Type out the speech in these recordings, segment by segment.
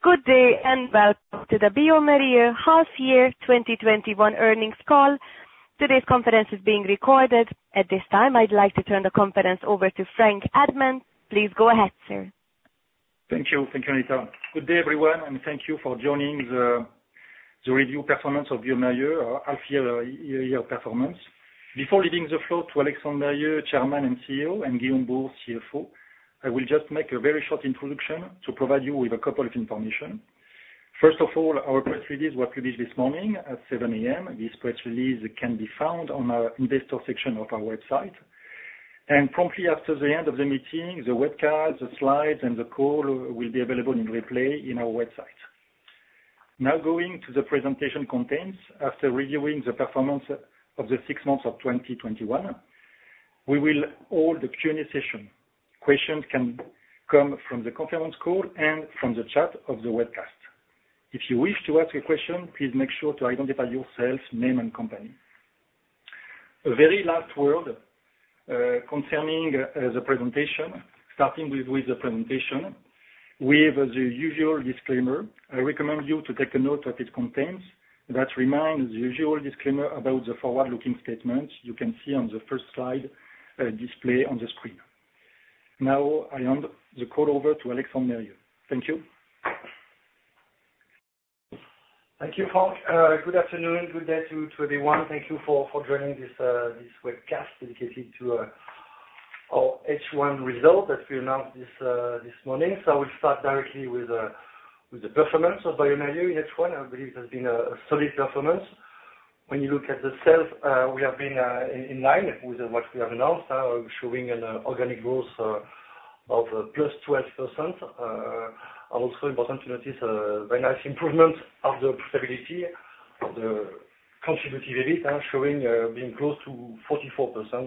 Good day, and welcome to the bioMérieux Half Year 2021 Earnings Call. Today's conference is being recorded. At this time, I'd like to turn the conference over to Frank Admant. Please go ahead, sir. Thank you, Anita. Good day, everyone, and thank you for joining the review performance of bioMérieux, our half year performance. Before leaving the floor to Alexandre Mérieux, Chairman and CEO, and Guillaume Bouhours, CFO, I will just make a very short introduction to provide you with a couple of information. First of all, our press release was published this morning at 7 a.m. This press release can be found on our investor section of our website. And promptly after the end of the meeting, the webcast, the slides, and the call will be available in replay in our website. Now going to the presentation contents, after reviewing the performance of the 6 months of 2021, we will hold the Q&A session. Questions can come from the conference call and from the chat of the webcast. If you wish to ask a question, please make sure to identify yourself, name and company. A very last word concerning the presentation, starting with the presentation. With the usual disclaimer, I recommend you to take a note of its contents that reminds the usual disclaimer about the forward-looking statements you can see on the first slide display on the screen. Now I hand the call over to Alexandre Mérieux. Thank you. Thank you, Frank. Good afternoon, good day to everyone. Thank you for joining this webcast dedicated to our H1 result that we announced this morning. So I will start directly with the performance of bioMérieux in H1. I believe it has been a solid performance. When you look at the sales, we have been in line with what we have announced, showing an organic growth of plus 12%. Also important to notice a very nice improvement of the profitability of the contributive EBIT, showing being close to 44%.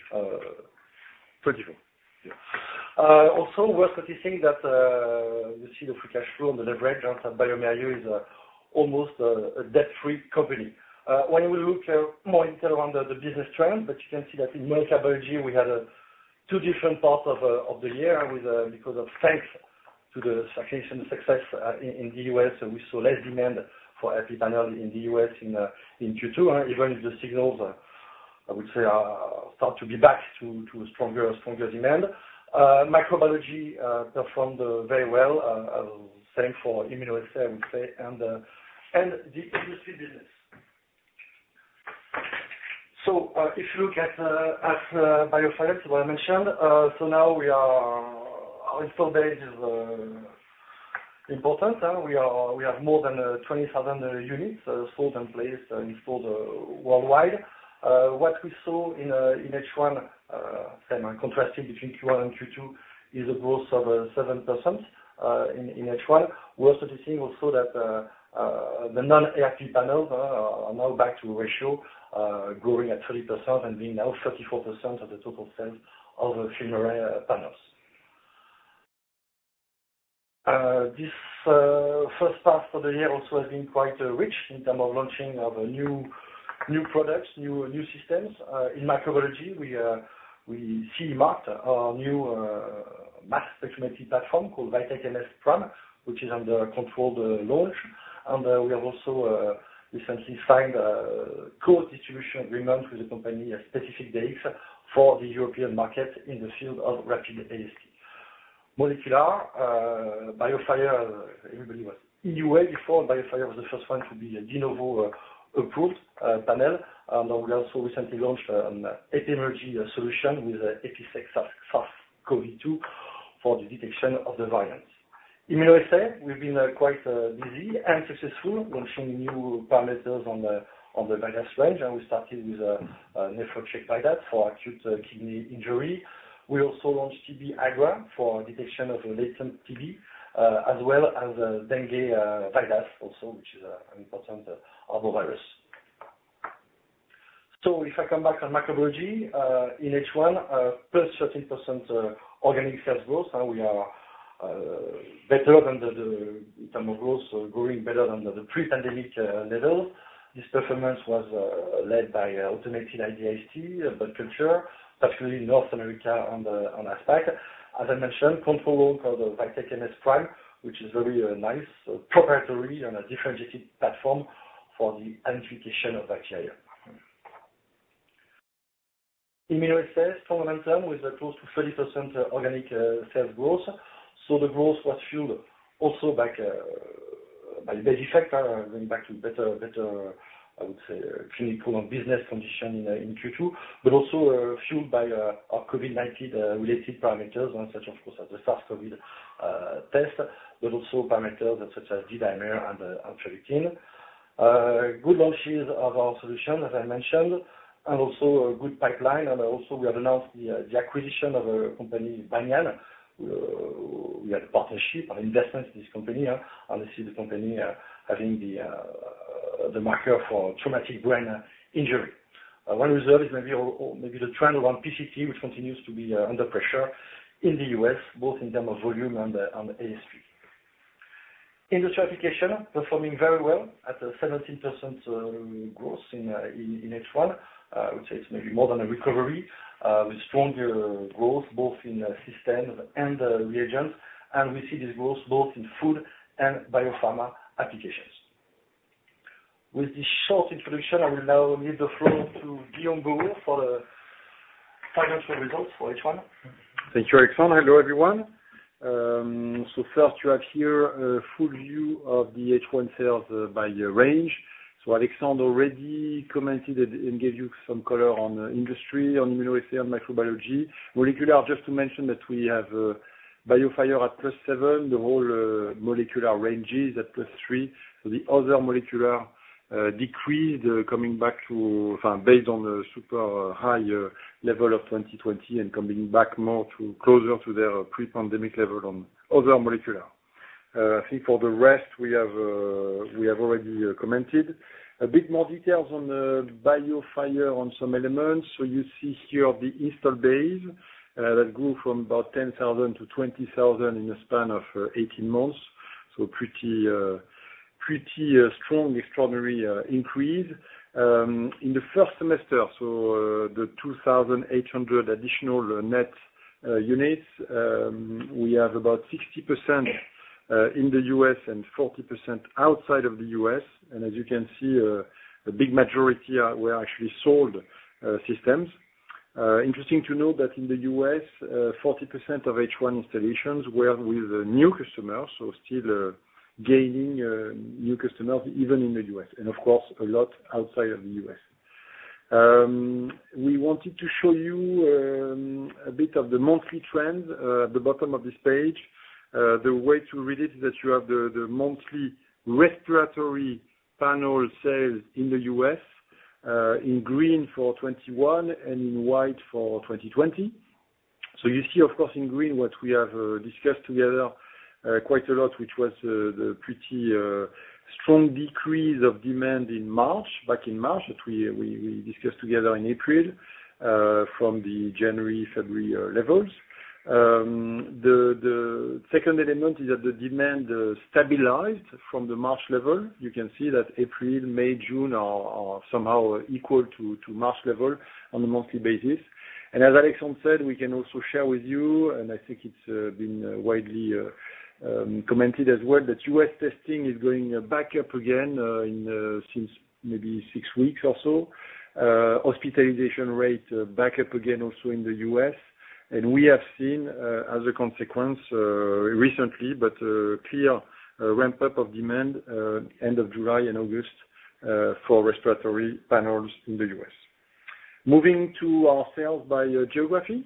24. Yeah. Also worth noticing that you see the free cash flow and the leverage at bioMérieux is almost a debt-free company. When we look more in detail around the business trend, but you can see that in molecular biology we had two different parts of the year because of thanks to the vaccination success in the US, we saw less demand for RP panel in the US in Q2, even if the signals I would say start to be back to stronger demand. Microbiology performed very well, same for immunoassay I would say, and the industry business. So if you look at BioFire, what I mentioned, so now our install base is important. We have more than 20,000 units sold and placed installed worldwide. What we saw in H1, same contrasting between Q1 and Q2, is a growth of 7% in H1. We're also seeing also that the non-ARP panels are now back to a ratio growing at 30% and being now 34% of the total sales of FilmArray panels. This first part of the year also has been quite rich in terms of launching of new products, new systems. In microbiology, we CE-marked our new mass spectrometry platform called VITEK MS PRIME, which is under controlled launch. And we have also recently signed a co-distribution agreement with the company Specific DX for the European market in the field of rapid AST. Molecular, BioFire, everybody was EUA before. BioFire was the first one to be a de novo approved panel. And we also recently launched an epidemiology solution with EpiSeq SARS-CoV-2 for the detection of the variants. Immunoassay, we've been quite busy and successful launching new parameters on the VIDAS range, and we started with NephroCheck VIDAS for acute kidney injury. We also launched TB AGRA for detection of latent TB, as well as dengue VIDAS also, which is an important arbovirus. So if I come back on microbiology, in H1, plus 13% organic sales growth, we are better than in terms of growth, growing better than the pre-pandemic level. This performance was led by automated ID/AST, blood culture, particularly in North America and APAC. As I mentioned, control launch of the VITEK MS PRIME, which is very nice, proprietary and a differentiated platform for the identification of bacteria. Immunoassay, strong momentum with close to 30% organic sales growth. So the growth was fueled also by base effect, going back to better, I would say, clinical and business condition in Q2, but also fueled by our COVID-19 related parameters, such of course as the SARS-CoV test, but also parameters such as D-dimer and ferritin. Good launches of our solution, as I mentioned, and also a good pipeline. And also we have announced the acquisition of a company, Banyan. We had a partnership and investment in this company, and this is the company having the marker for traumatic brain injury. One result is maybe the trend around PCT, which continues to be under pressure in the US, both in terms of volume and ASP. Industrial application performing very well at 17% growth in H1. I would say it's maybe more than a recovery, with stronger growth both in systems and reagents, and we see this growth both in food and biopharma applications. With this short introduction, I will now leave the floor to Guillaume Bouhours for the financial results for H1. Thank you, Alexandre. Hello, everyone. So first, you have here a full view of the H1 sales by range. So Alexandre already commented and gave you some color on industry, on immunoassay, and microbiology. Molecular, just to mention that we have BioFire at +7, the whole molecular ranges at +3. So the other molecular decreased, coming back to, based on the super high level of 2020 and coming back more to closer to their pre-pandemic level on other molecular. I think for the rest we have already commented. A bit more details on the BioFire on some elements. So you see here the install base that grew from about 10,000 to 20,000 in a span of 18 months. So pretty strong, extraordinary increase. In the first semester, so the 2,800 additional net units, we have about 60% in the US and 40% outside of the US. And as you can see, a big majority were actually sold systems. Interesting to note that in the US, 40% of H1 installations were with new customers, so still gaining new customers even in the US, and of course a lot outside of the US. We wanted to show you a bit of the monthly trend at the bottom of this page. The way to read it is that you have the monthly respiratory panel sales in the US in green for 21 and in white for 2020. So you see, of course, in green what we have discussed together quite a lot, which was the pretty strong decrease of demand back in March that we discussed together in April from the January, February levels. The second element is that the demand stabilized from the March level. You can see that April, May, June are somehow equal to March level on a monthly basis. And as Alexandre said, we can also share with you, and I think it's been widely commented as well, that US testing is going back up again since maybe 6 weeks or so. Hospitalization rate back up again also in the US. And we have seen, as a consequence, recently, but clear ramp up of demand end of July and August for respiratory panels in the US. Moving to our sales by geography.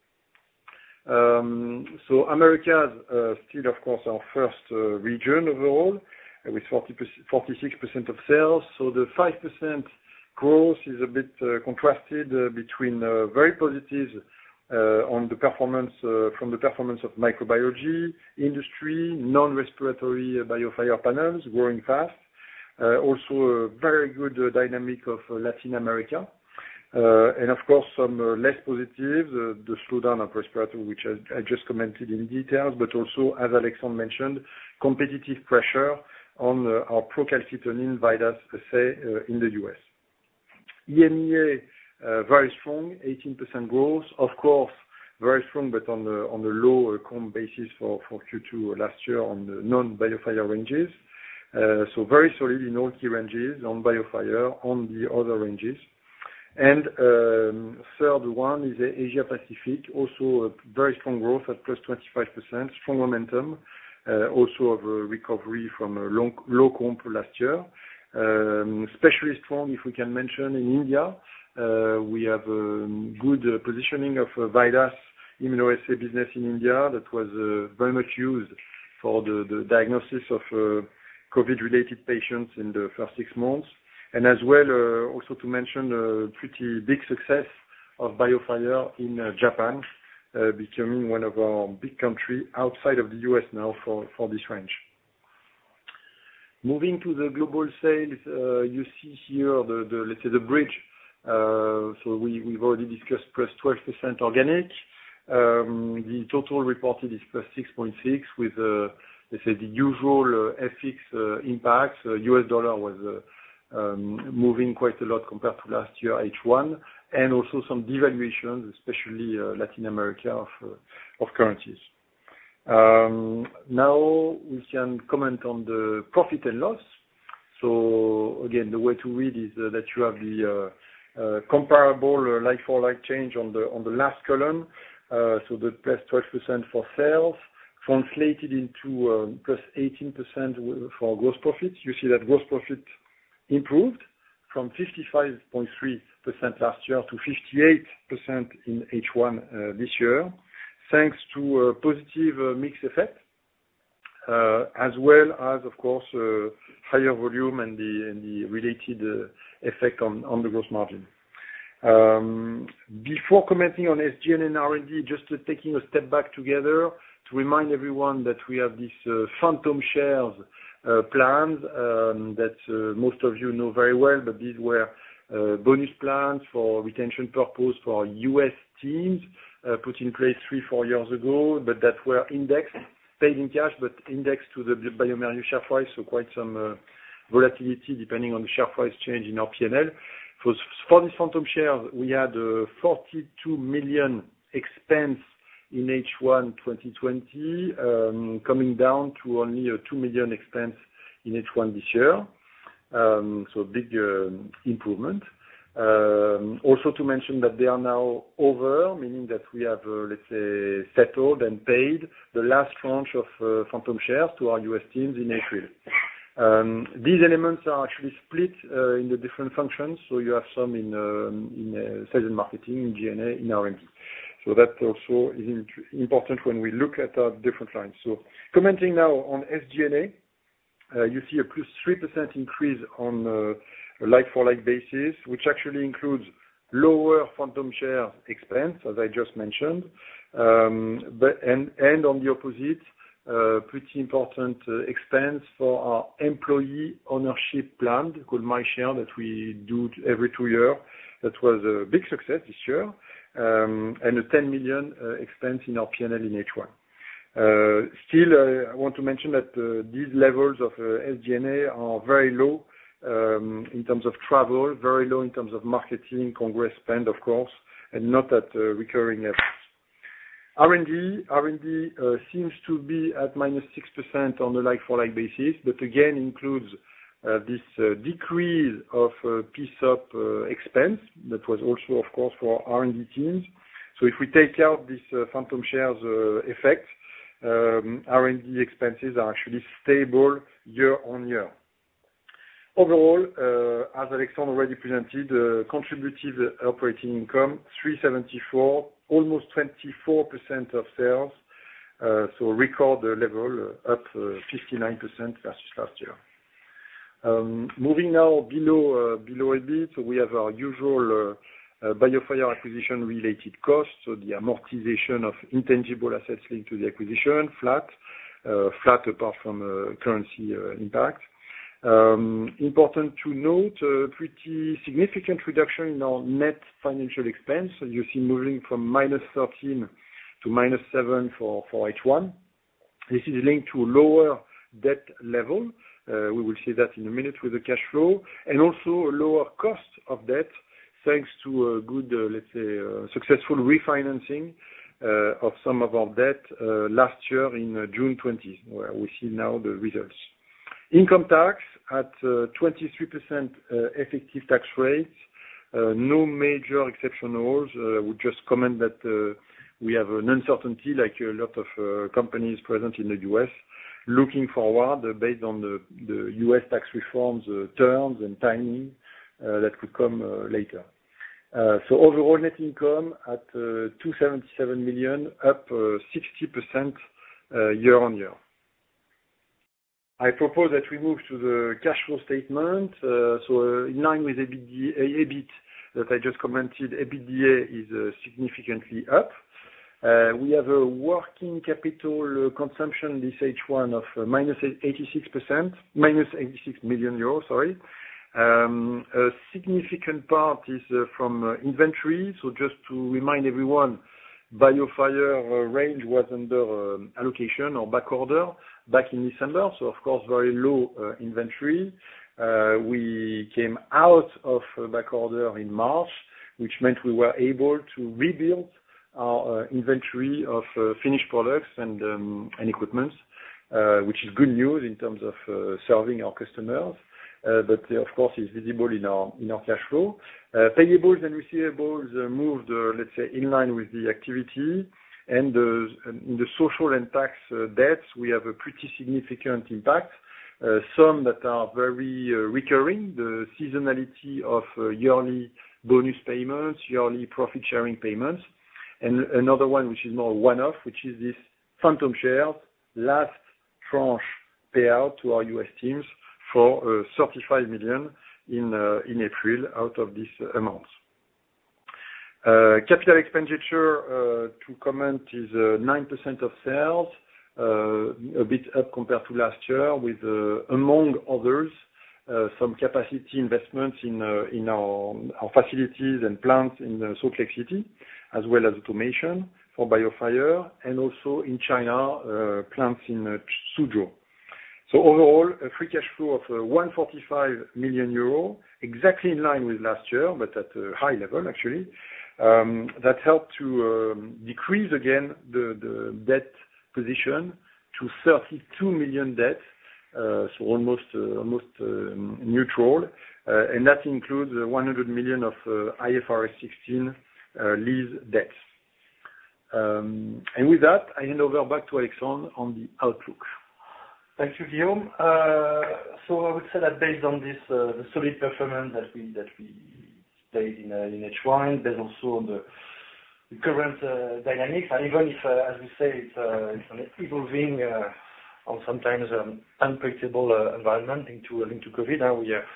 So Americas still, of course, our first region overall, with 46% of sales. So the 5% growth is a bit contrasted between very positive on the performance from the performance of microbiology, industry, non-respiratory BioFire panels growing fast. Also a very good dynamic of Latin America. And of course, some less positive, the slowdown of respiratory, which I just commented in details, but also, as Alexandre mentioned, competitive pressure on our procalcitonin VIDAS assay in the US. EMEA, very strong, 18% growth. Of course, very strong, but on the low comp basis for Q2 last year on the non-BioFire ranges. So very solid in all key ranges on BioFire, on the other ranges. And third one is Asia Pacific, also a very strong growth at +25%, strong momentum, also of a recovery from a low comp last year. Especially strong, if we can mention, in India. We have good positioning of VIDAS immunoassay business in India that was very much used for the diagnosis of COVID-related patients in the first 6 months. And as well, also to mention a pretty big success of BioFire in Japan, becoming one of our big country outside of the US now for this range. Moving to the global sales, you see here the let's say the bridge. So we've already discussed +12% organic. The total reported is +6.6 with let's say the usual FX impacts. US dollar was moving quite a lot compared to last year H1, and also some devaluations, especially Latin America of currencies. Now we can comment on the profit and loss. So again, the way to read is that you have the comparable like-for-like change on the last column. So the +12% for sales translated into +18% for gross profit. You see that gross profit improved from 55.3% last year to 58% in H1 this year, thanks to a positive mix effect, as well as, of course, higher volume and the related effect on the gross margin. Before commenting on SG&A and R&D, just taking a step back together to remind everyone that we have these phantom shares plans that most of you know very well, but these were bonus plans for retention purpose for US teams put in place 3-4 years ago, but that were indexed, paid in cash, but indexed to the bioMérieux share price, so quite some volatility depending on the share price change in our P&L. For these phantom shares, we had 42 million expense in H1 2020, coming down to only a 2 million expense in H1 this year. So big improvement. Also to mention that they are now over, meaning that we have, let's say, settled and paid the last tranche of phantom shares to our US teams in April. These elements are actually split in the different functions. So you have some in sales and marketing, in G&A, in R&D. So that also is important when we look at our different lines. So commenting now on SG&A, you see a +3% increase on a like-for-like basis, which actually includes lower phantom share expense, as I just mentioned, but on the opposite, pretty important expense for our employee ownership plan called MyShare that we do every 2 years. That was a big success this year, and a 10 million expense in our P&L in H1. Still, I want to mention that these levels of SG&A are very low in terms of travel, very low in terms of marketing, congress spend, of course, and not at recurring levels. R&D seems to be at -6% on the like-for-like basis, but again includes this decrease of PSOP expense that was also, of course, for R&D teams. So if we take out this phantom shares effect, R&D expenses are actually stable year on year. Overall, as Alexandre already presented, contributive operating income 374, almost 24% of sales, so record level up 59% versus last year. Moving now below EBIT, so we have our usual BioFire acquisition related costs, so the amortization of intangible assets linked to the acquisition, flat apart from currency impact. Important to note, pretty significant reduction in our net financial expense. So you see moving from -13 to -7 for H1. This is linked to lower debt level. We will see that in a minute with the cash flow, and also a lower cost of debt thanks to a good, let's say, successful refinancing of some of our debt last year in June 2020, where we see now the results. Income tax at 23% effective tax rate. No major exceptionals. We just comment that we have an uncertainty like a lot of companies present in the U.S. looking forward based on the U.S. tax reforms terms and timing that could come later. So overall net income at 277 million, up 60% year-on-year. I propose that we move to the cash flow statement. So in line with EBIT that I just commented, EBITDA is significantly up. We have a working capital consumption this H1 of -86 million euros, sorry. A significant part is from inventory. So just to remind everyone, BioFire range was under allocation or back order back in December. So of course, very low inventory. We came out of back order in March, which meant we were able to rebuild our inventory of finished products and equipment, which is good news in terms of serving our customers. But of course, it's visible in our cash flow. Payables and receivables moved, let's say, in line with the activity. And in the social and tax debts, we have a pretty significant impact. Some that are very recurring, the seasonality of yearly bonus payments, yearly profit sharing payments, and another one which is more one-off, which is this phantom shares last tranche payout to our US teams for 35 million in April out of this amount. Capital expenditure to comment is 9% of sales, a bit up compared to last year with, among others, some capacity investments in our facilities and plants in Salt Lake City, as well as automation for BioFire, and also in China, plants in Suzhou. So overall, a free cash flow of 145 million euro, exactly in line with last year, but at a high level actually. That helped to decrease again the debt position to 32 million debt, so almost neutral, and that includes 100 million of IFRS 16 lease debt. And with that, I hand over back to Alexandre on the outlook. Thank you, Guillaume. So I would say that based on this, the solid performance that we played in H1, based also on the current dynamics, and even if, as we say, it's an evolving, or sometimes unpredictable environment linked to COVID.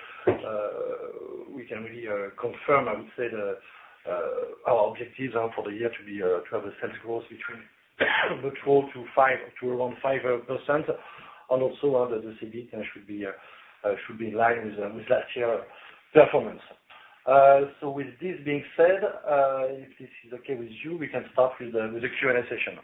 We can really confirm, I would say, our objectives for the year to have a sales growth between neutral to around 5%. And also the CBIT should be in line with last year's performance. So with this being said, if this is okay with you, we can start with the Q&A session.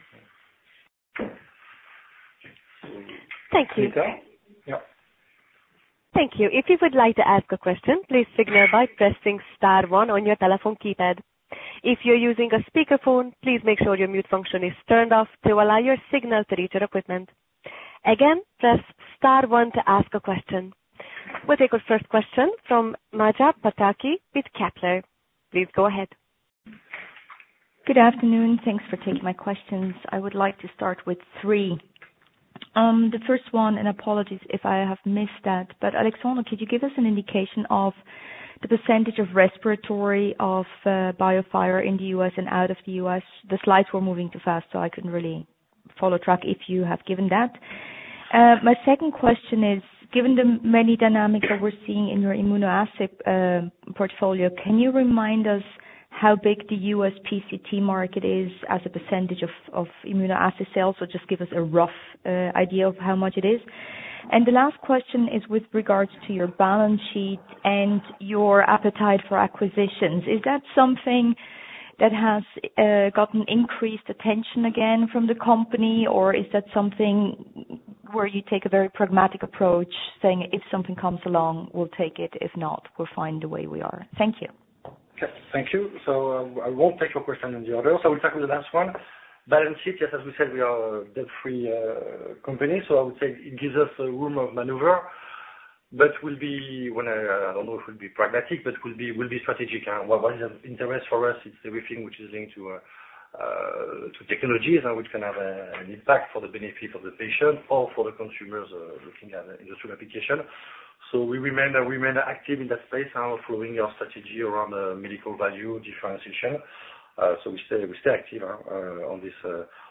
Thank you. Yeah. Thank you. If you would like to ask a question, please signal by pressing star 1 on your telephone keypad. If you're using a speakerphone, please make sure your mute function is turned off to allow your signal to reach your equipment. Again, press star 1 to ask a question. We'll take our first question from Maja Pataki with Kepler. Please go ahead. Good afternoon. Thanks for taking my questions. I would like to start with 3. The first one, and apologies if I have missed that, but Alexandre, could you give us an indication of the percentage of respiratory of BioFire in the US and out of the US? The slides were moving too fast, so I couldn't really follow track if you have given that. My second question is, given the many dynamics that we're seeing in your immunoassay portfolio, can you remind us how big the US PCT market is as a percentage of immunoassay sales, or just give us a rough idea of how much it is? And the last question is with regards to your balance sheet and your appetite for acquisitions. Is that something that has gotten increased attention again from the company, or is that something where you take a very pragmatic approach, saying if something comes along, we'll take it, if not, we'll find the way we are? Thank you. Okay, thank you. So I won't take your question in the order. So I will tackle the last one. Balance sheet, yes, as we said, we are a debt-free company, so I would say it gives us a room of maneuver, but will be, I don't know if it will be pragmatic, but will be strategic. What is of interest for us is everything which is linked to technologies, which can have an impact for the benefit of the patient or for the consumers looking at industrial application. So we remain active in that space, following our strategy around medical value differentiation. So we stay active on this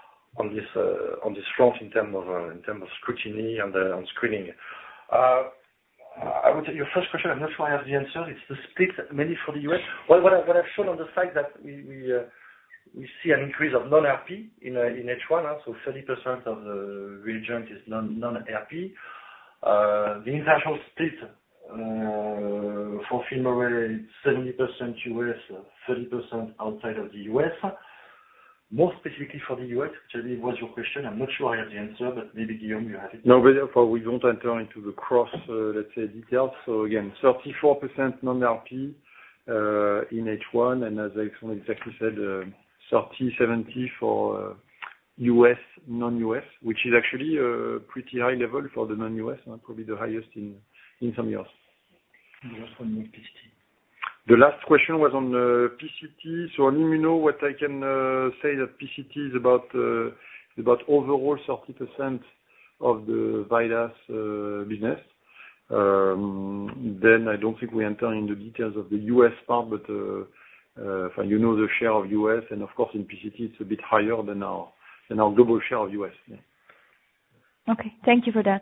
front in terms of scrutiny and on screening. I would say your first question, I'm not sure I have the answer. It's the split mainly for the US. What I've shown on the side that we see an increase of non-RP in H1, so 30% of the reagent is non-RP. The international split for FilmArray, 70% US, 30% outside of the US. More specifically for the US, which I believe was your question, I'm not sure I have the answer, but maybe Guillaume, you have it. No, but we don't enter into the cross, let's say, details. So again, 34% non-RP in H1, and as Alexandre exactly said, 30-70 for US, non-US, which is actually a pretty high level for the non-US, probably the highest in some years. The last one was PCT. The last question was on PCT. So on immuno, what I can say that PCT is about overall 30% of the VIDAS business. Then I don't think we enter in the details of the US part, but you know the share of US, and of course in PCT it's a bit higher than our global share of US. Yeah. Okay, thank you for that.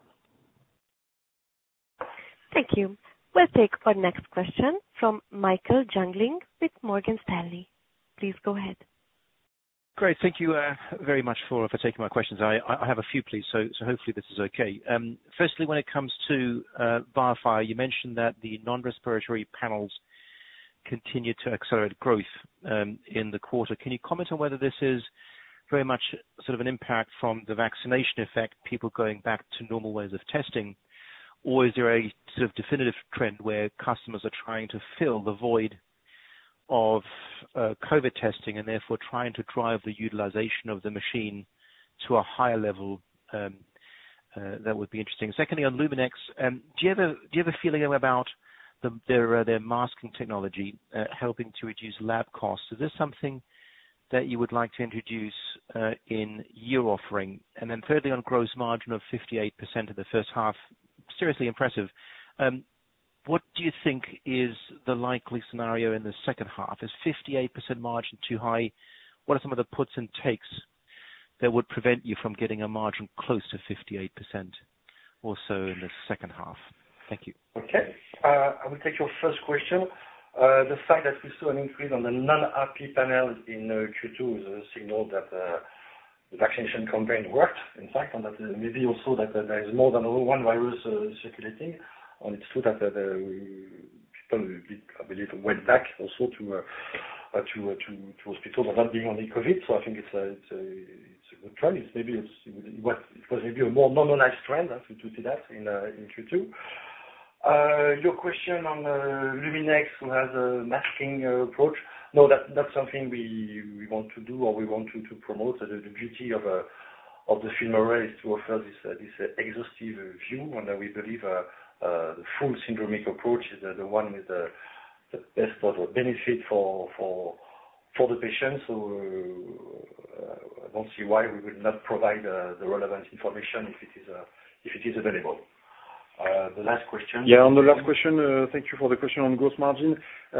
Thank you. We'll take our next question from Michael Jüngling with Morgan Stanley. Please go ahead. Great. Thank you very much for taking my questions. I have a few, please, so hopefully this is okay. Firstly, when it comes to BioFire, you mentioned that the non-respiratory panels continue to accelerate growth in the quarter. Can you comment on whether this is very much sort of an impact from the vaccination effect, people going back to normal ways of testing, or is there a sort of definitive trend where customers are trying to fill the void of COVID testing and therefore trying to drive the utilization of the machine to a higher level? That would be interesting. Secondly, on Luminex, do you have a feeling about their masking technology helping to reduce lab costs? Is this something that you would like to introduce in your offering? And then thirdly, on gross margin of 58% in the first half, seriously impressive. What do you think is the likely scenario in the second half? Is 58% margin too high? What are some of the puts and takes that would prevent you from getting a margin close to 58% also in the second half? Thank you. Okay. I will take your first question. The fact that we saw an increase on the non-RP panel in Q2 is a signal that the vaccination campaign worked, in fact, and that maybe also that there is more than one virus circulating. And it's true that people, I believe, went back also to hospitals not being only COVID. So I think it's a good trend. It was maybe a more normalized trend to see that in Q2. Your question on Luminex, who has a masking approach. No, that's something we want to do or we want to promote. The beauty of the FilmArray is to offer this exhaustive view, and we believe the full syndromic approach is the one with the best sort of benefit for the patient. So I don't see why we would not provide the relevant information if it is available. The last question. Yeah, on the last question, thank you for the question on gross margin.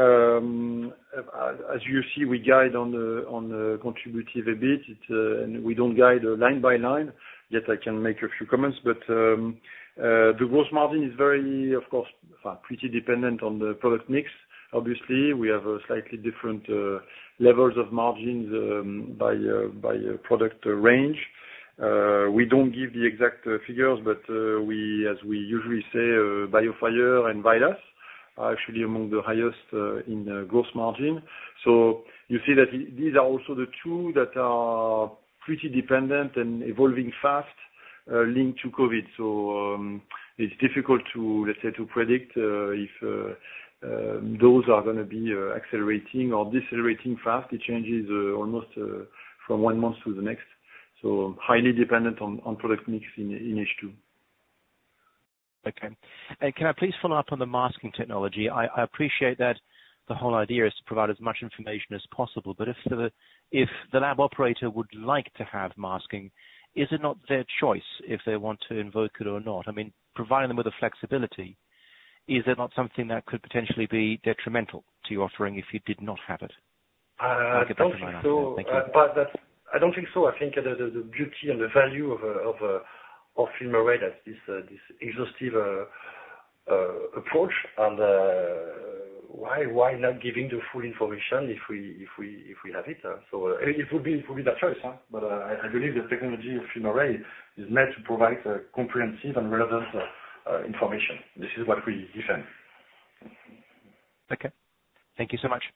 As you see, we guide on the contributive EBIT, and we don't guide line by line. Yet I can make a few comments, but the gross margin is very, of course, pretty dependent on the product mix. Obviously, we have a slightly different levels of margins by product range. We don't give the exact figures, but as we usually say, BioFire and VIDAS are actually among the highest in gross margin. So you see that these are also the two that are pretty dependent and evolving fast, linked to COVID. So it's difficult to, let's say, to predict if those are going to be accelerating or decelerating fast. It changes almost from 1 month to the next. So highly dependent on product mix in H2. Okay. Can I please follow up on the masking technology? I appreciate that the whole idea is to provide as much information as possible, but if the lab operator would like to have masking, is it not their choice if they want to invoke it or not? I mean, providing them with the flexibility, is it not something that could potentially be detrimental to your offering if you did not have it? I don't think so. But I don't think so. I think the beauty and the value of FilmArray, that's this exhaustive approach, and why not giving the full information if we have it? So it would be that choice. But I believe the technology of FilmArray is meant to provide comprehensive and relevant information. This is what we defend. Okay. Thank you so much.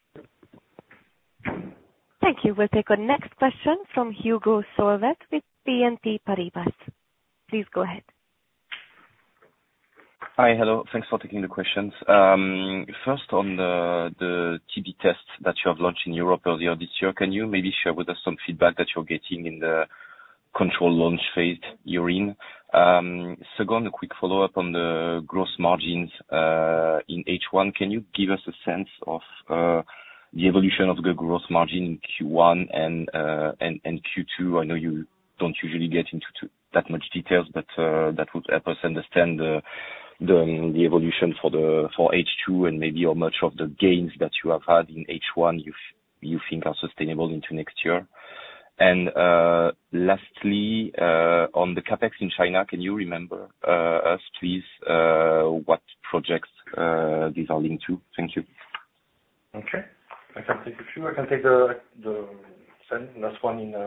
Thank you. We'll take our next question from Hugo Solvet with BNP Paribas. Please go ahead. Hi, hello. Thanks for taking the questions. First, on the TB test that you have launched in Europe earlier this year, can you maybe share with us some feedback that you're getting in the control launch phase you're in? Second, a quick follow-up on the gross margins in H1. Can you give us a sense of the evolution of the gross margin in Q1 and Q2? I know you don't usually get into that much details, but that would help us understand the evolution for H2 and maybe how much of the gains that you have had in H1 you think are sustainable into next year. And lastly, on the CapEx in China, can you remember us, please, what projects these are linked to? Thank you. Okay. I can take a few. I can take the last one in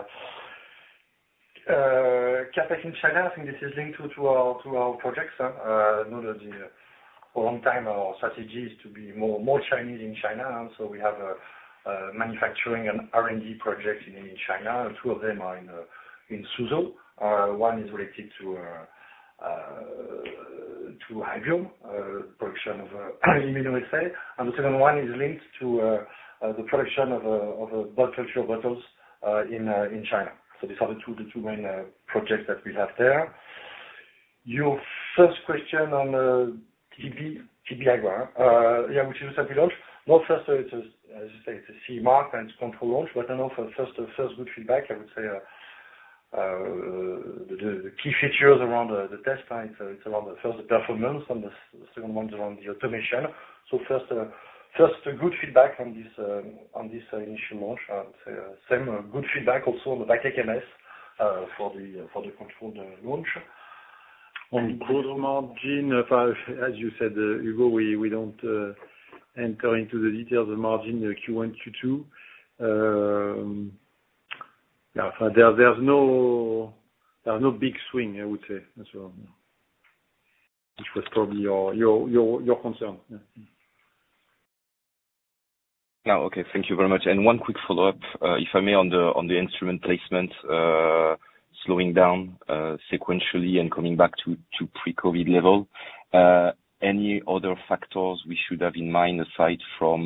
CapEx in China. I think this is linked to our projects. I know that for a long time our strategy is to be more Chinese in China. So we have manufacturing and R&D projects in China. Two of them are in Suzhou. One is related to Hybiome, production of immunoassay, and the second one is linked to the production of blood culture bottles in China. So these are the two main projects that we have there. Your first question on TB Agua, which is a launch. No, first, as you say, it's a CE mark and it's control launch, but I know for first good feedback, I would say the key features around the test, it's around the performance, and the second one is around the automation. So first good feedback on this initial launch. Same good feedback also on the BACTEC MS for the controlled launch. On gross margin, as you said, Hugo, we don't enter into the details of margin Q1, Q2. There's no big swing, I would say. So, which was probably your concern. Yeah. No, okay. Thank you very much. And one quick follow-up, if I may, on the instrument placement, slowing down sequentially and coming back to pre-COVID level. Any other factors we should have in mind aside from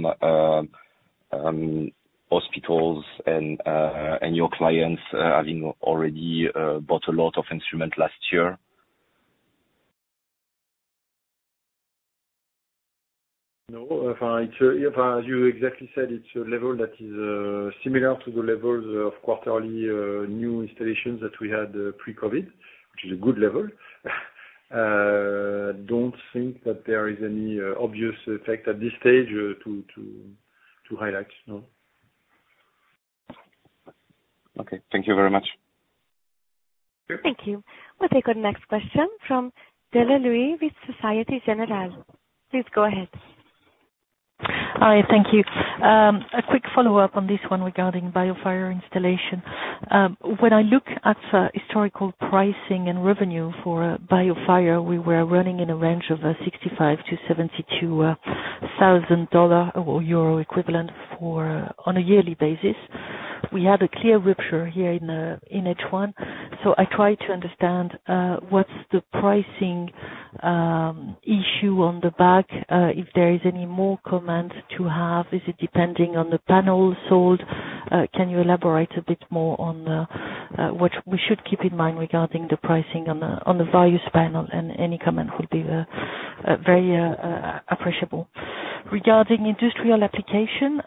hospitals and your clients having already bought a lot of instruments last year? No, as you exactly said, it's a level that is similar to the levels of quarterly new installations that we had pre-COVID, which is a good level. Don't think that there is any obvious effect at this stage to highlight. No. Okay. Thank you very much. Thank you. We'll take our next question from Delaloui with Société Générale. Please go ahead. Hi, thank you. A quick follow-up on this one regarding BioFire installation. When I look at historical pricing and revenue for BioFire, we were running in a range of $65,000 to $72,000 or euro equivalent on a yearly basis. we had a clear rupture here in H1. So I try to understand what's the pricing issue on the back, if there is any more comment to have. Is it depending on the panel sold? Can you elaborate a bit more on what we should keep in mind regarding the pricing on the various panel, and any comment would be very appreciable. Regarding industrial application,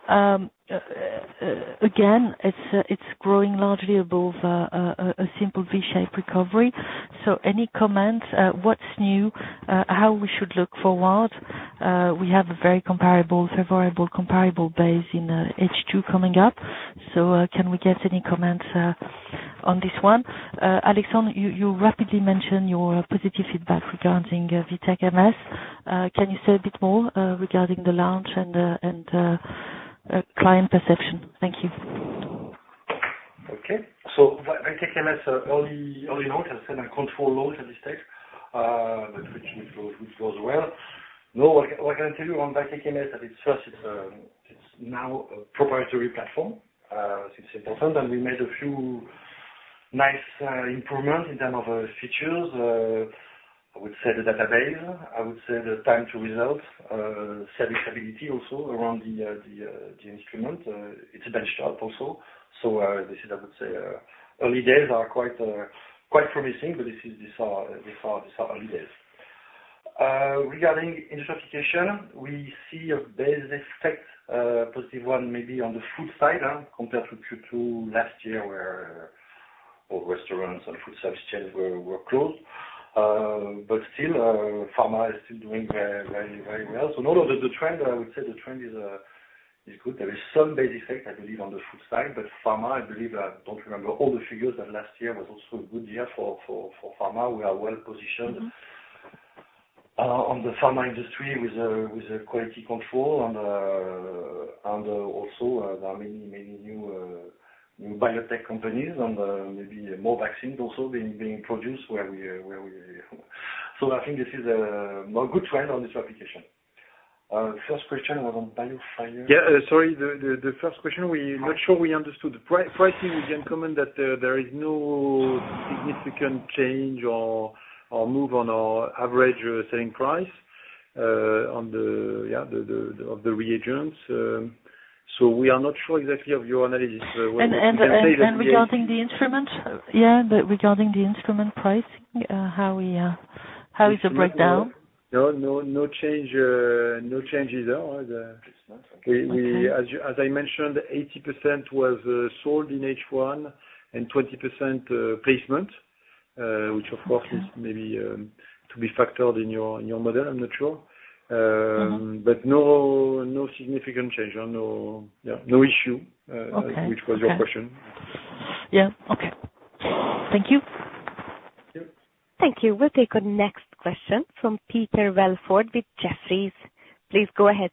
again, it's growing largely above a simple V-shaped recovery. So any comment, what's new, how we should look forward? We have a very favorable comparable base in H2 coming up. So can we get any comments on this one? Alexandre, you rapidly mentioned your positive feedback regarding VTech MS. Can you say a bit more regarding the launch and client perception? Thank you. Okay. So VTech MS early launch, as I said, a control launch at this stage, but which goes well. No, what can I tell you on VTech MS? At its first, it's now a proprietary platform. It's important, and we made a few nice improvements in terms of features. I would say the database, I would say the time to results, serviceability also around the instrument. It's a benchtop also. So this is, I would say, early days are quite promising, but these are early days. Regarding industrialization, we see a base effect, positive one maybe on the food side, compared to Q2 last year, where all restaurants and food service chains were closed. But still, pharma is still doing very, very, very well. So no, the trend, I would say the trend is good. There is some base effect, I believe, on the food side, but pharma, I believe, I don't remember all the figures, but last year was also a good year for pharma. We are well positioned on the pharma industry with a quality control, and also there are many new biotech companies, and maybe more vaccines also being produced where we so I think this is a good trend on this application. First question was on BioFire. Yeah, sorry, the first question, we're not sure we understood. The pricing, we can comment that there is no significant change or move on our average selling price on the reagents. So we are not sure exactly of your analysis. And regarding the instrument, regarding the instrument pricing, how is the breakdown? No change either. As I mentioned, 80% was sold in H1 and 20% placement, which of course is maybe to be factored in your model. I'm not sure. But no significant change, no issue, which was your question. Yeah, okay. Thank you. Thank you. We'll take our next question from Peter Welford with Jefferies. Please go ahead.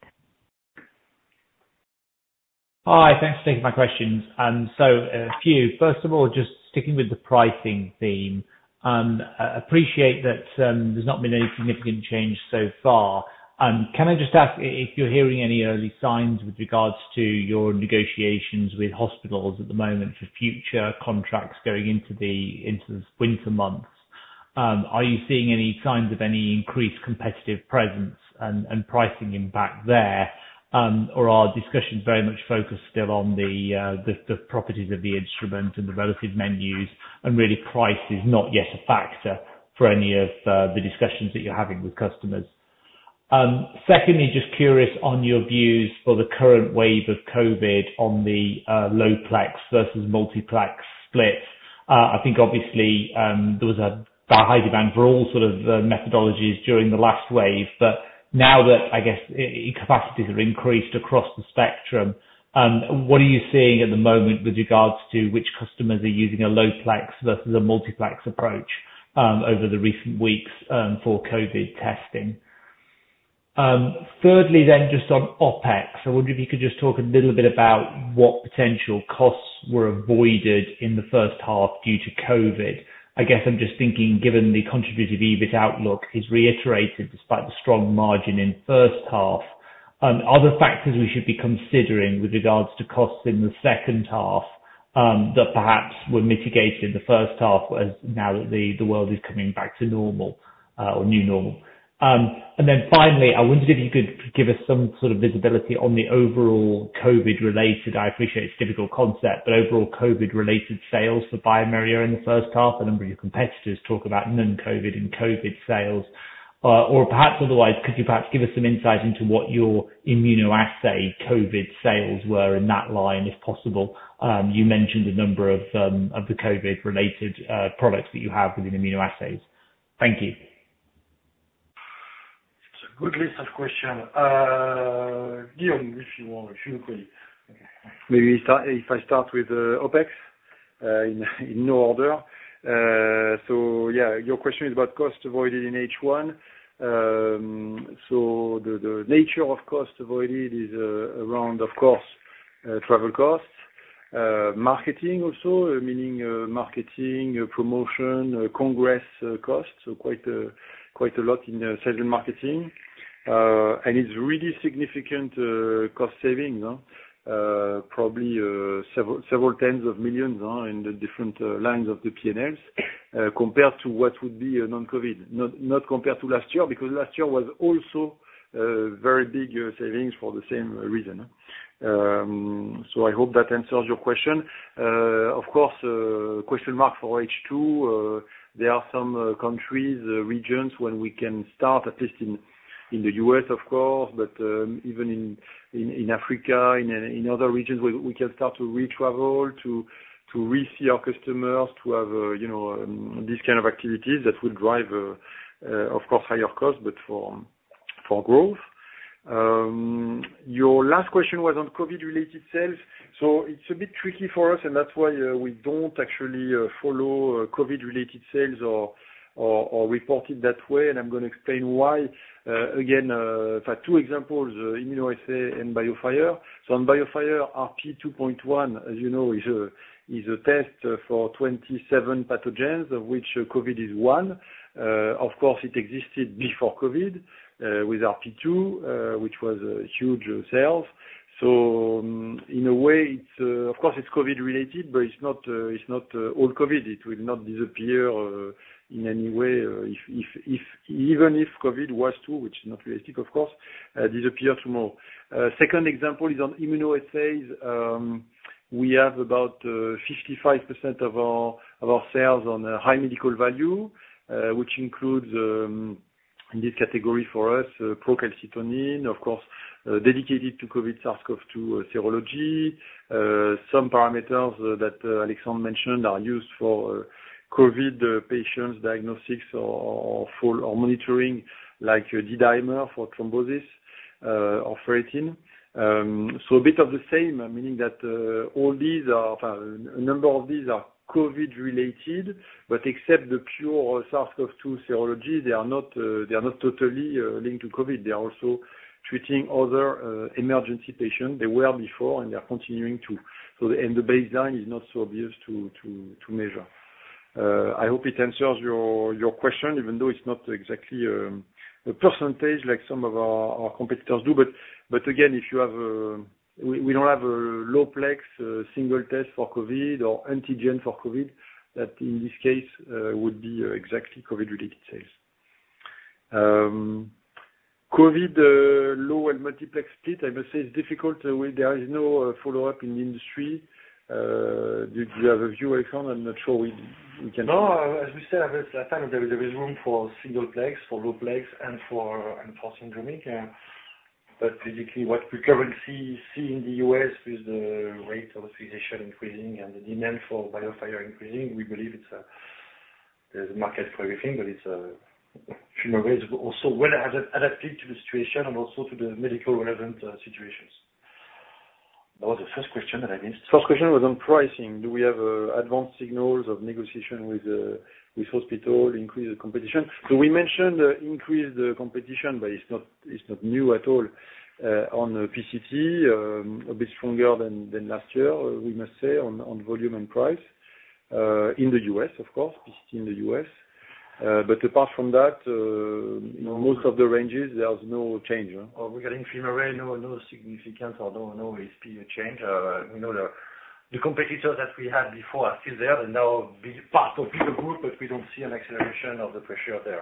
Hi, thanks for taking my questions. So a few. First of all, just sticking with the pricing theme, appreciate that there's not been any significant change so far. Can I just ask if you're hearing any early signs with regards to your negotiations with hospitals at the moment for future contracts going into the winter months? Are you seeing any signs of any increased competitive presence and pricing impact there? Or are discussions very much focused still on the properties of the instrument and the relative menus, and really price is not yet a factor for any of the discussions that you're having with customers? Secondly, just curious on your views for the current wave of COVID on the low plex versus multiplex split. I think obviously there was a high demand for all sort of methodologies during the last wave, but now that I guess capacities are increased across the spectrum, what are you seeing at the moment with regards to which customers are using a low plex versus a multiplex approach over the recent weeks for COVID testing? Thirdly, then, just on OpEx, I wonder if you could just talk a little bit about what potential costs were avoided in the first half due to COVID. I guess I'm just thinking, given the contributive EBIT outlook is reiterated despite the strong margin in first half, are there factors we should be considering with regards to costs in the second half that perhaps were mitigated in the first half as now that the world is coming back to normal or new normal? And then finally, I wondered if you could give us some sort of visibility on the overall COVID-related, I appreciate it's a difficult concept, but overall COVID-related sales for bioMérieux in the first half. A number of your competitors talk about non-COVID and COVID sales. Or perhaps otherwise, could you perhaps give us some insight into what your immunoassay COVID sales were in that line, if possible? You mentioned a number of the COVID-related products that you have within immunoassays. Thank you. Good list of questions. Guillaume, if you agree. Maybe if I start with OpEx in no order. So yeah, your question is about cost avoided in H1. So the nature of cost avoided is around, of course, travel costs, marketing also, meaning marketing, promotion, congress costs. So quite a lot in sales and marketing. And it's really significant cost savings, probably several tens of millions in the different lines of the P&Ls compared to what would be a non-COVID. Not compared to last year, because last year was also very big savings for the same reason. So I hope that answers your question. Of course, question mark for H2. There are some countries, regions when we can start, at least in the US, of course, but even in Africa, in other regions, we can start to re-travel, to re-see our customers, to have these kind of activities that will drive, of course, higher costs, but for growth. Your last question was on COVID-related sales. So it's a bit tricky for us, and that's why we don't actually follow COVID-related sales or report it that way, and I'm going to explain why. Again, two examples, immunoassay and BioFire. So on BioFire, RP 2.1, as you know, is a test for 27 pathogens, of which COVID is one. Of course, it existed before COVID with RP2, which was huge sales. So in a way, it's of course it's COVID related, but it's not all COVID. It will not disappear in any way even if COVID was to, which is not realistic, of course, disappear tomorrow. Second example is on immunoassays. We have about 55% of our sales on high medical value, which includes in this category for us procalcitonin, of course, dedicated to COVID SARS-CoV-2 serology. Some parameters that Alexandre mentioned are used for COVID patients diagnostics or monitoring, like D-dimer for thrombosis or ferritin. So a bit of the same, meaning that all these are, a number of these are COVID related, but except the pure SARS-CoV-2 serology, they are not totally linked to COVID. They are also treating other emergency patients. They were before, and they are continuing to. So the baseline is not so obvious to measure. I hope it answers your question, even though it's not exactly a percentage like some of our competitors do. But again, if you have we don't have a low-plex single test for COVID or antigen for COVID. That in this case would be exactly COVID-related sales. COVID low and multiplex split, I must say, is difficult. There is no follow-up in the industry. Do you have a view, Alexandre? I'm not sure we can. No, as we said, at time there is room for single plex, for low plex, and for syndromic. But basically, what we currently see in the US with the rate of hospitalization increasing and the demand for BioFire increasing, we believe there's a market for everything, but FilmArray is also well adapted to the situation and also to the medical relevant situations. That was the first question that I missed. First question was on pricing. Do we have advanced signals of negotiation with hospital, increase the competition? So we mentioned increase the competition, but it's not new at all. On PCT, a bit stronger than last year, we must say, on volume and price. In the US, of course, PCT in the US. But apart from that, most of the ranges, there's no change. Regarding FilmArray, no significant or no ASP change. We know the competitors that we had before are still there. They're now part of bigger group, but we don't see an acceleration of the pressure there.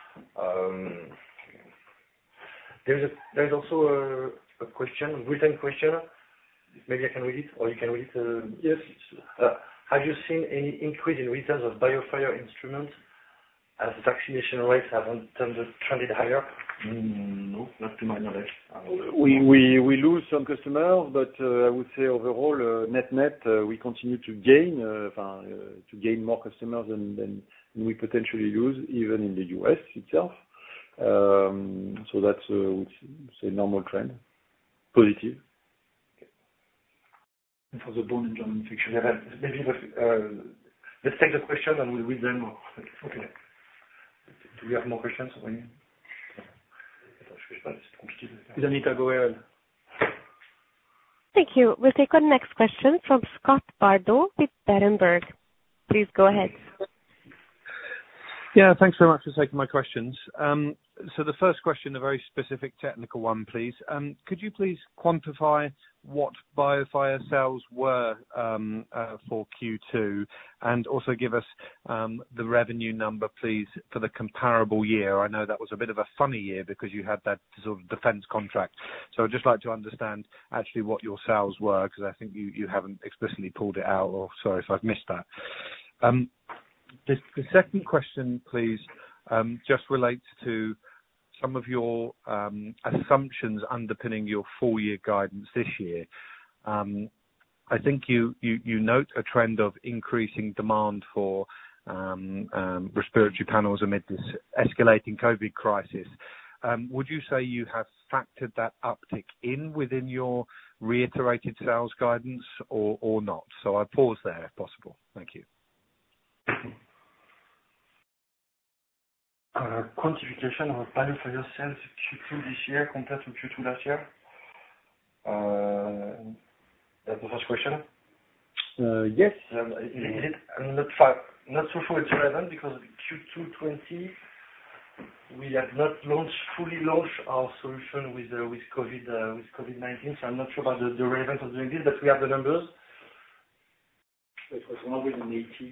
There's also a question, written question. Maybe I can read it, or you can read it. Yes. Have you seen any increase in returns of BioFire instruments as vaccination rates have trended higher? No, not to my knowledge. We lose some customers, but I would say overall, net, we continue to gain more customers than we potentially lose, even in the US itself. So that's a normal trend, positive. And for the bone and joint infection, maybe let's take the question and we'll read them. Okay. Do we have more questions? Anita, go ahead. Thank you. We'll take our next question from Scott Bardo with Berenberg. Please go ahead. Yeah, thanks very much for taking my questions. So the first question, a very specific technical one, please. Could you please quantify what BioFire sales were for Q2, and also give us the revenue number, please, for the comparable year? I know that was a bit of a funny year because you had that sort of defense contract. So I'd just like to understand actually what your sales were, because I think you haven't explicitly pulled it out, or sorry if I've missed that. The second question, please, just relates to some of your assumptions underpinning your full-year guidance this year. I think you note a trend of increasing demand for respiratory panels amid this escalating COVID crisis. Would you say you have factored that uptick within your reiterated sales guidance or not? So I pause there if possible. Thank you. Quantification of BioFire sales Q2 this year compared to Q2 last year? That's the first question. Yes. I'm not so sure it's relevant because Q2 20 we have not fully launched our solution with COVID-19, so I'm not sure about the relevance of doing this, but we have the numbers. It was 180.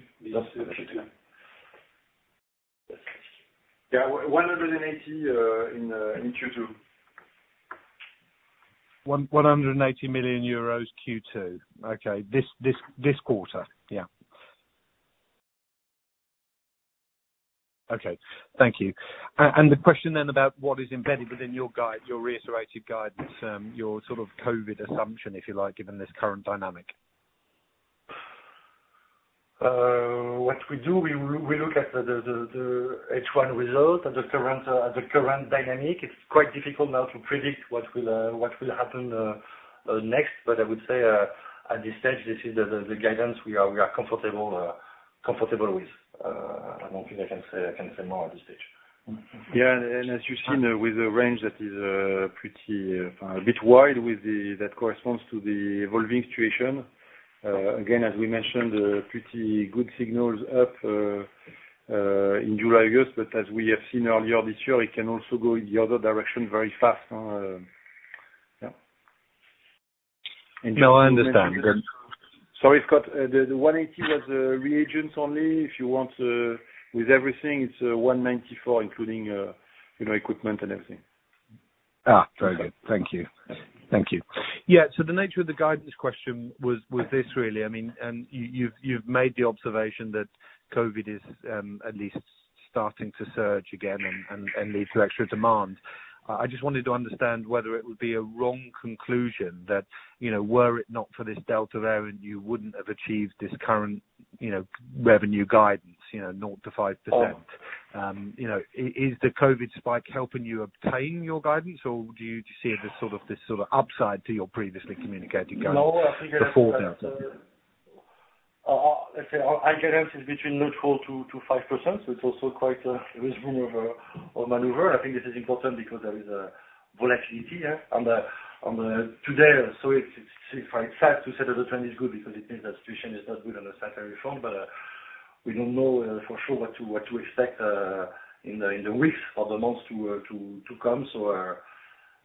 Yeah, 180 in Q2. 180 million euros Q2. Okay, this quarter. Yeah. Okay, thank you. And the question then about what is embedded within your reiterated guidance, your sort of COVID assumption, if you like, given this current dynamic. What we do, we look at the H1 result at the current dynamic. It's quite difficult now to predict what will happen next. But I would say at this stage, this is the guidance we are comfortable with. I don't think I can say more at this stage. Yeah, and as you've seen, with a range that is pretty a bit wide, that corresponds to the evolving situation. Again, as we mentioned, pretty good signals up in July, August, but as we have seen earlier this year, it can also go in the other direction very fast. Yeah. No, I understand. Sorry, Scott, the 180 was reagents only. If you want, with everything, it's 194, including equipment and everything. Very good. Thank you. Yeah, so the nature of the guidance question was this really. I mean, and you've made the observation that COVID is at least starting to surge again and lead to extra demand. I just wanted to understand whether it would be a wrong conclusion that, were it not for this Delta variant, you wouldn't have achieved this current, revenue guidance, 0 to 5%. Is the COVID spike helping you obtain your guidance, or do you see it as this sort of upside to your previously communicated guidance? No, I think before Delta? Let's say our guidance is between neutral to 5%, so it's also quite there is room of maneuver. I think this is important because there is a volatility on the today. So it's sad to say that the trend is good because it means that the situation is not good on the sanitary front, but we don't know for sure what to expect in the weeks or the months to come. So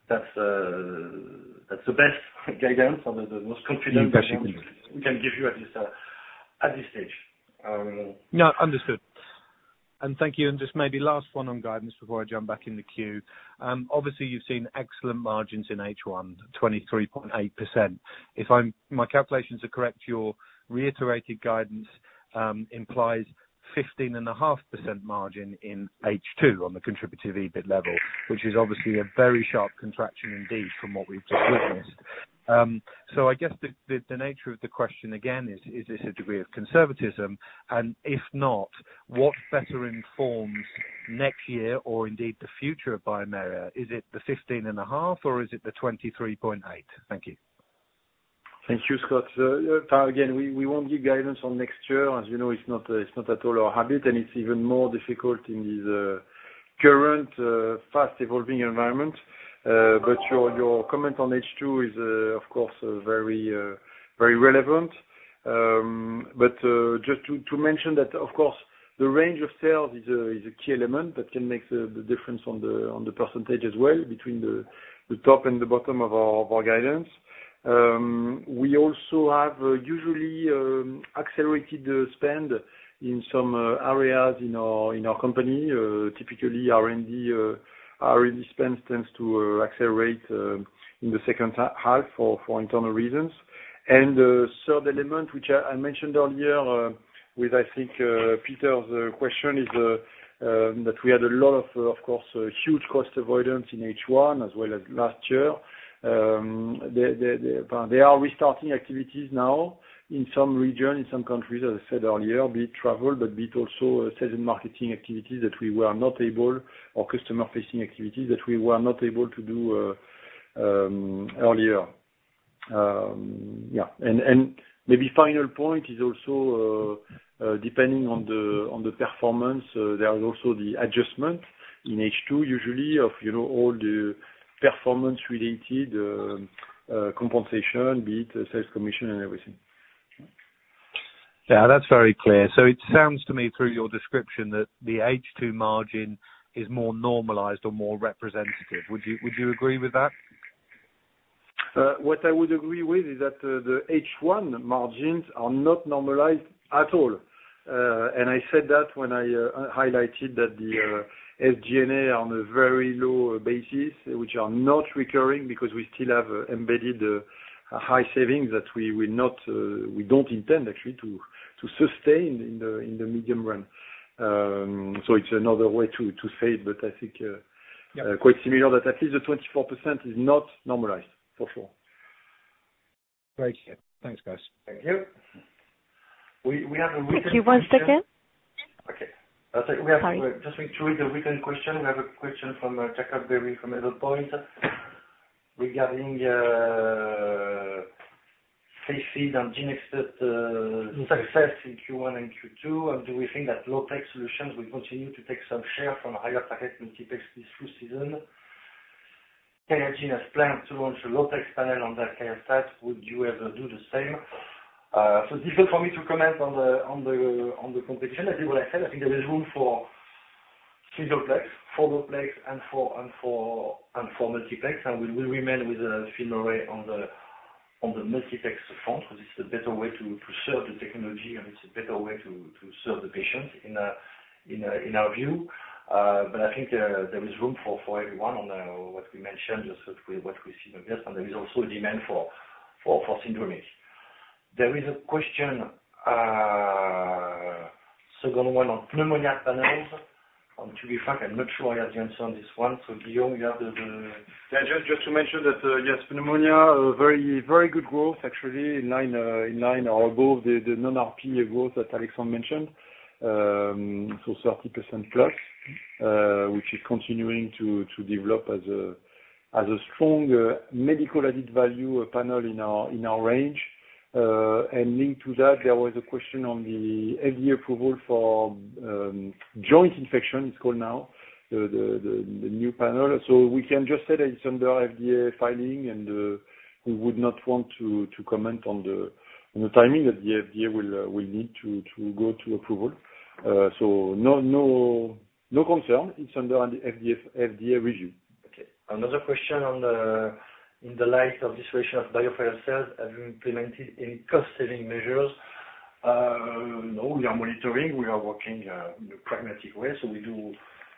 that's the best guidance or the most confident guidance we can give you at this stage. No, understood. And thank you. And just maybe last one on guidance before I jump back in the queue. Obviously, you've seen excellent margins in H1, 23.8%. If my calculations are correct, your reiterated guidance implies 15.5% margin in H2 on the contributive EBIT level, which is obviously a very sharp contraction indeed from what we've just witnessed. So I guess the nature of the question again is this a degree of conservatism? And if not, what better informs next year or indeed the future of bioMérieux? Is it the 15.5 or is it the 23.8? Thank you. Thank you, Scott. Again, we won't give guidance on next year. As you know, it's not at all our habit, and it's even more difficult in this current fast evolving environment. But your comment on H2 is, of course, very relevant. But just to mention that, of course, the range of sales is a key element that can make the difference on the percentage as well between the top and the bottom of our guidance. We also have usually accelerated spend in some areas in our company. Typically, R&D spend tends to accelerate in the second half for internal reasons. And the third element, which I mentioned earlier with, I think, Peter's question, is that we had a lot of course, huge cost avoidance in H1 as well as last year. They are restarting activities now in some region, in some countries, as I said earlier, be it travel, but be it also sales and marketing activities that we were not able, or customer-facing activities that we were not able to do earlier. And maybe final point is also depending on the performance. There is also the adjustment in H2 usually of all the performance-related compensation, be it sales commission and everything. Yeah, that's very clear. So it sounds to me through your description that the H2 margin is more normalized or more representative. Would you agree with that? What I would agree with is that the H1 margins are not normalized at all. And I said that when I highlighted that the SG&A on a very low basis, which are not recurring because we still have embedded high savings that we don't intend actually to sustain in the medium run. So it's another way to say it, but I think quite similar that at least the 24% is not normalized for sure. Great. Thanks, guys. Thank you. We have a written Thank you. One second. Okay. We have just to read the written question. We have a question from Jacob Berry from Everpoint regarding Cepheid and GeneXpert success in Q1 and Q2. And do we think that low-plex solutions will continue to take some share from higher target multiplex this flu season? QIAGEN has planned to launch a low-plex panel on their QIAstat. Would you ever do the same? So it's difficult for me to comment on the competition. I think what I said. I think there is room for single-plex, for low-plex, and for multiplex, and we will remain with FilmArray on the multiplex front, because it's a better way to serve the technology, and it's a better way to serve the patient in our view. But I think there is room for everyone on what we mentioned, just what we see the best, and there is also a demand for syndromic. There is a question, second one on pneumonia panels. To be frank, I'm not sure I have the answer on this one. So Guillaume, you have the... Yeah, just to mention that yes, pneumonia, very very good growth actually, in line or above the non-RP growth that Alexandre mentioned. So 30% plus, which is continuing to develop as a strong medical added value panel in our range. And linked to that, there was a question on the FDA approval for joint infection. It's called now the new panel. So we can just say that it's under FDA filing, and we would not want to comment on the timing that the FDA will need to go to approval. So no concern. It's under the FDA review. Okay. Another question in the light of this situation of BioFire sales, have you implemented any cost-saving measures? No, we are monitoring. We are working in a pragmatic way. So we do,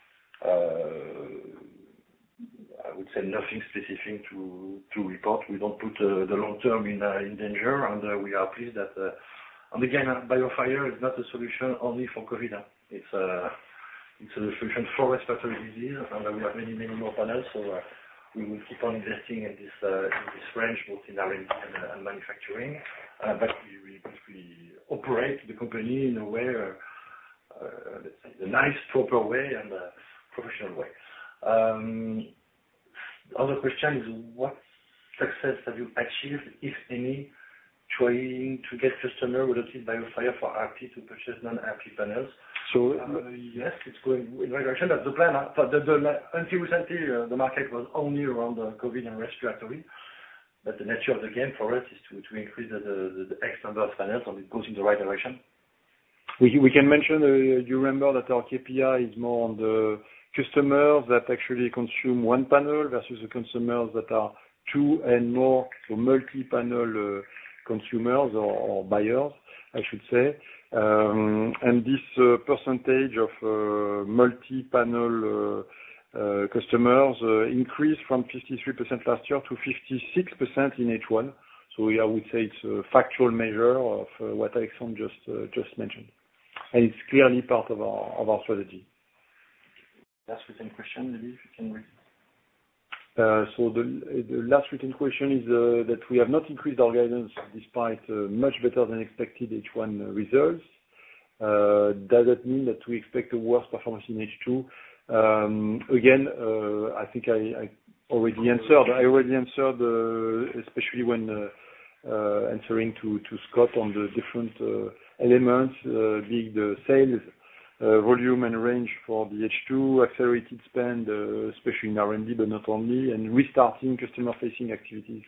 I would say, nothing specific to report. We don't put the long term in danger, and we are pleased that. And again, BioFire is not a solution only for COVID. It's a solution for respiratory disease, and we have many more panels. So we will keep on investing in this range, both in R&D and manufacturing. But we operate the company in a way, let's say, the nice, proper way and professional way. The other question is, what success have you achieved, if any, trying to get customer related BioFire for RP to purchase non-RP panels? So yes, it's going in the right direction. That's the plan. Until recently, the market was only around COVID and respiratory. But the nature of the game for us is to increase the X number of panels, and it goes in the right direction. We can mention, you remember that our KPI is more on the customers that actually consume one panel versus the consumers that are two and more, so multi-panel consumers or buyers, I should say. And this percentage of multi-panel customers increased from 53% last year to 56% in H1. So I would say it's a factual measure of what Alexandre just mentioned, and it's clearly part of our strategy. Last written question, maybe if you can read. So the last written question is that we have not increased our guidance despite much better than expected H1 results. Does that mean that we expect a worse performance in H2? Again, I think I already answered, especially when answering to Scott on the different elements, being the sales volume and range for the H2, accelerated spend, especially in R&D, but not only, and restarting customer-facing activities.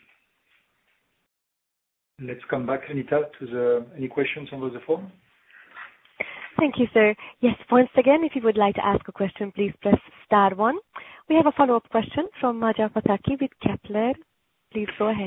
Let's come back, Anita, to any questions over the phone. Thank you, sir. Yes, once again, if you would like to ask a question, please press star one. We have a follow-up question from Maja Pataki with Kepler. Please go ahead.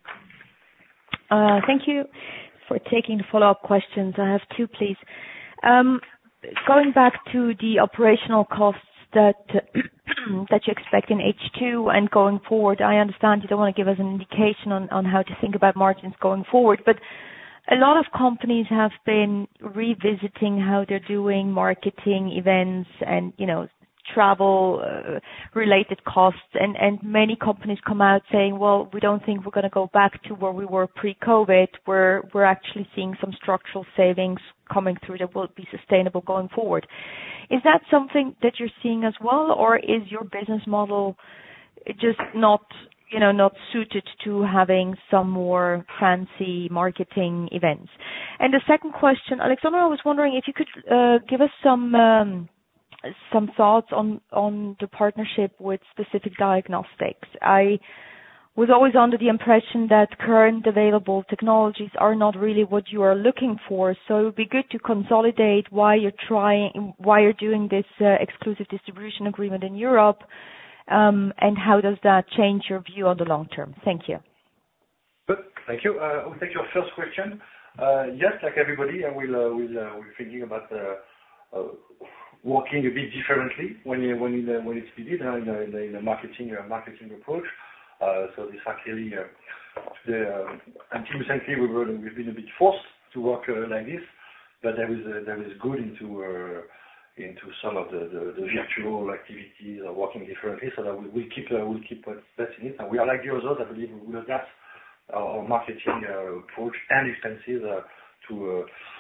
Thank you for taking the follow-up questions. I have two, please. Going back to the operational costs that you expect in H2 and going forward, I understand you don't want to give us an indication on how to think about margins going forward, but a lot of companies have been revisiting how they're doing marketing events and, travel related costs, and many companies come out saying, well, we don't think we're going to go back to where we were pre-COVID. We're actually seeing some structural savings coming through that will be sustainable going forward. Is that something that you're seeing as well, or is your business model just not suited to having some more fancy marketing events? And the second question, Alexandre, I was wondering if you could give us some thoughts on the partnership with Specific Diagnostics. I was always under the impression that current available technologies are not really what you are looking for. So it would be good to consolidate why you're doing this exclusive distribution agreement in Europe, and how does that change your view on the long term? Thank you. Good. Thank you. I will take your first question. Yes, like everybody, we're thinking about working a bit differently when it's needed in the marketing approach. So this actually until recently we've been a bit forced to work like this, but there is good into some of the virtual activities or working differently, so that we'll keep what's best in it. And we are like the others. I believe we will adapt our marketing approach and expenses to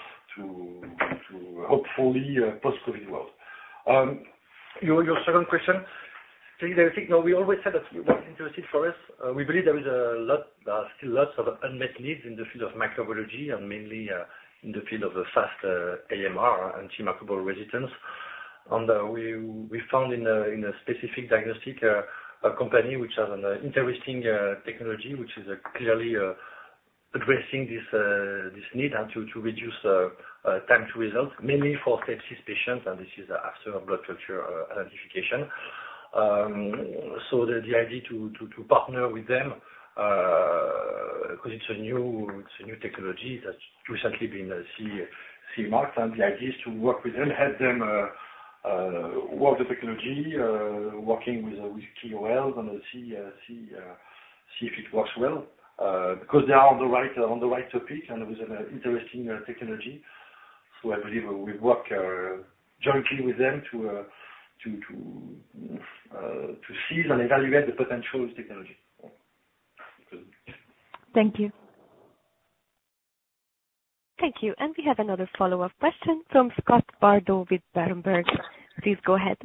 hopefully post-COVID world. Your second question, we always said that what's interesting for us, we believe there are still lots of unmet needs in the field of microbiology, and mainly in the field of fast AMR, antimicrobial resistance. And we found in a Specific Diagnostics a company which has an interesting technology, which is clearly addressing this need and to reduce time to results, mainly for sepsis patients, and this is after blood culture identification. So the idea to partner with them, because it's a new technology that's recently been CE marked, and the idea is to work with them, help them work the technology, working with KOLs and see if it works well, because they are on the right topic and with an interesting technology. So I believe we work jointly with them to seize and evaluate the potential of technology. Thank you. Thank you. And we have another follow-up question from Scott Bardo with Berenberg. Please go ahead.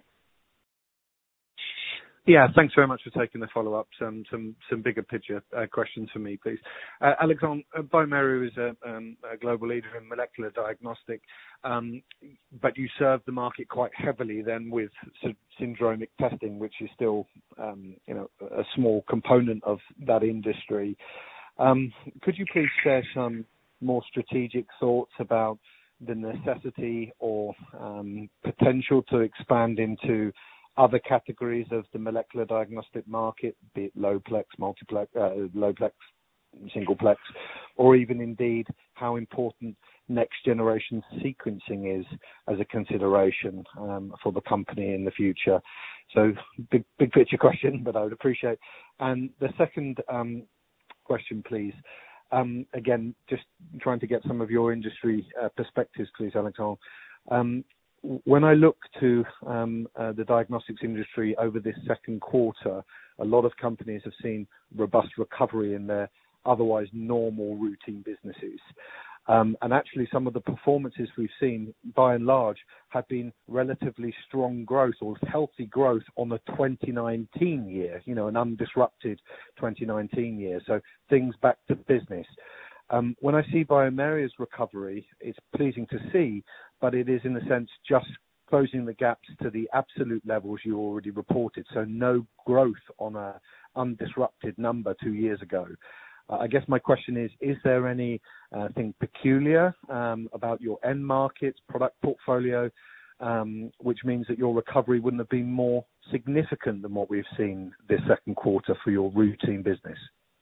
Yeah, thanks very much for taking the follow-up. Some bigger picture questions for me, please. Alexandre, bioMérieux is a global leader in molecular diagnostic, but you serve the market quite heavily then with syndromic testing, which is still, a small component of that industry. Could you please share some more strategic thoughts about the necessity or potential to expand into other categories of the molecular diagnostic market, be it low-plex, multiplex, low-plex, single-plex, or even indeed how important next-generation sequencing is as a consideration for the company in the future? So big picture question, but I would appreciate. And the second question, please. Again, just trying to get some of your industry perspectives, please, Alexandre. When I look to the diagnostics industry over this second quarter, a lot of companies have seen robust recovery in their otherwise normal routine businesses. And actually, some of the performances we've seen, by and large, have been relatively strong growth or healthy growth on the 2019 year, an undisrupted 2019 year. So things back to business. When I see bioMérieux's recovery, it's pleasing to see, but it is in a sense just closing the gaps to the absolute levels you already reported. So no growth on a undisrupted number 2 years ago. I guess my question is there anything peculiar about your end markets, product portfolio, which means that your recovery wouldn't have been more significant than what we've seen this second quarter for your routine business?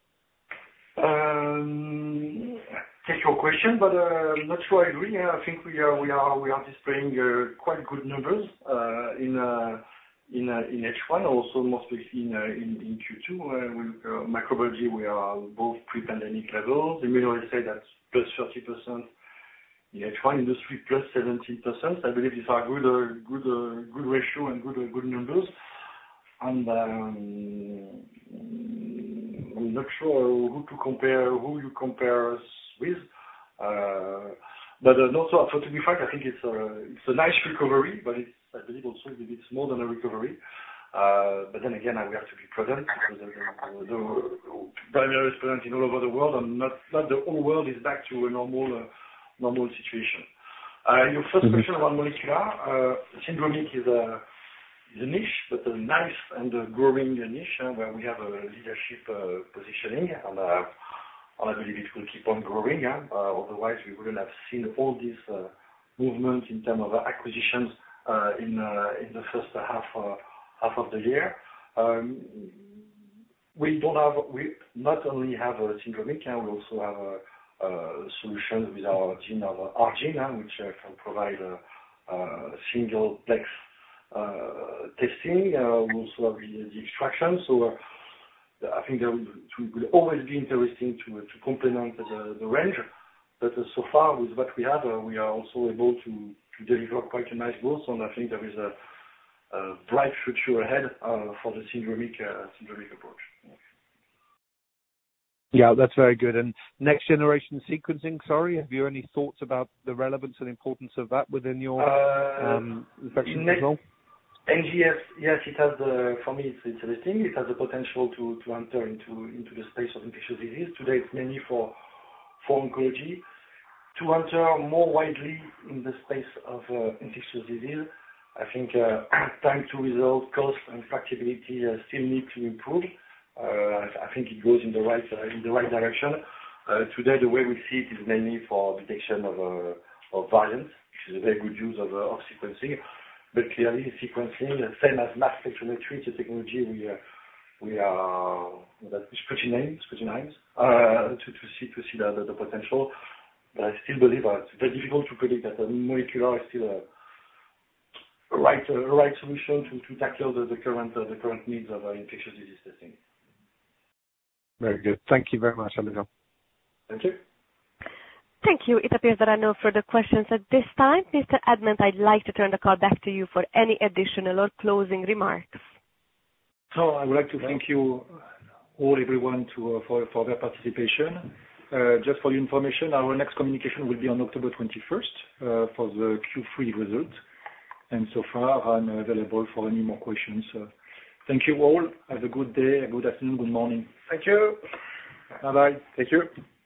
Take your question, but I'm not sure I agree. I think we are displaying quite good numbers in H1, also more specifically in Q2. With microbiology, we are both pre-pandemic levels. Immunoassay, that's plus 30% in H1. Industry plus 17%. I believe these are good ratio and good numbers. And I'm not sure who you compare us with. But also, to be frank, I think it's a nice recovery, but I believe also it's more than a recovery. But then again, we have to be prudent because the bioMérieux is present in all over the world, and not the whole world is back to a normal situation. Your first question about molecular syndromic is a niche, but a nice and a growing niche where we have a leadership positioning, and I believe it will keep on growing. Otherwise, we wouldn't have seen all this movement in terms of acquisitions in the first half of the year. We not only have a syndromic, we also have solutions with our ARGENE, which can provide single plex testing. We also have the extraction. So I think that it will always be interesting to complement the range. But so far, with what we have, we are also able to deliver quite a nice growth, and I think there is a bright future ahead for the syndromic approach. Yeah, that's very good. And next generation sequencing, have you any thoughts about the relevance and importance of that within your infection control? NGS, yes, it has. For me, it's interesting. It has the potential to enter into the space of infectious disease. Today, it's mainly for oncology. To enter more widely in the space of infectious disease, I think time to result, cost, and tractability still need to improve. I think it goes in the right direction. Today, the way we see it is mainly for detection of variants, which is a very good use of sequencing. But clearly, sequencing, same as mass spectrometry, it's a technology that is pretty nice to see the potential. But I still believe it's very difficult to predict that molecular is still a right solution to tackle the current needs of infectious disease testing. Very good. Thank you very much, Alexandre. Thank you. Thank you. It appears there are no further questions at this time. Mr. Admant, I'd like to turn the call back to you for any additional or closing remarks. So I would like to thank you all, everyone, for their participation. Just for your information, our next communication will be on October 21st for the Q3 result. And so far, I'm available for any more questions. Thank you all. Have a good day, a good afternoon, good morning. Thank you. Bye-bye. Thank you.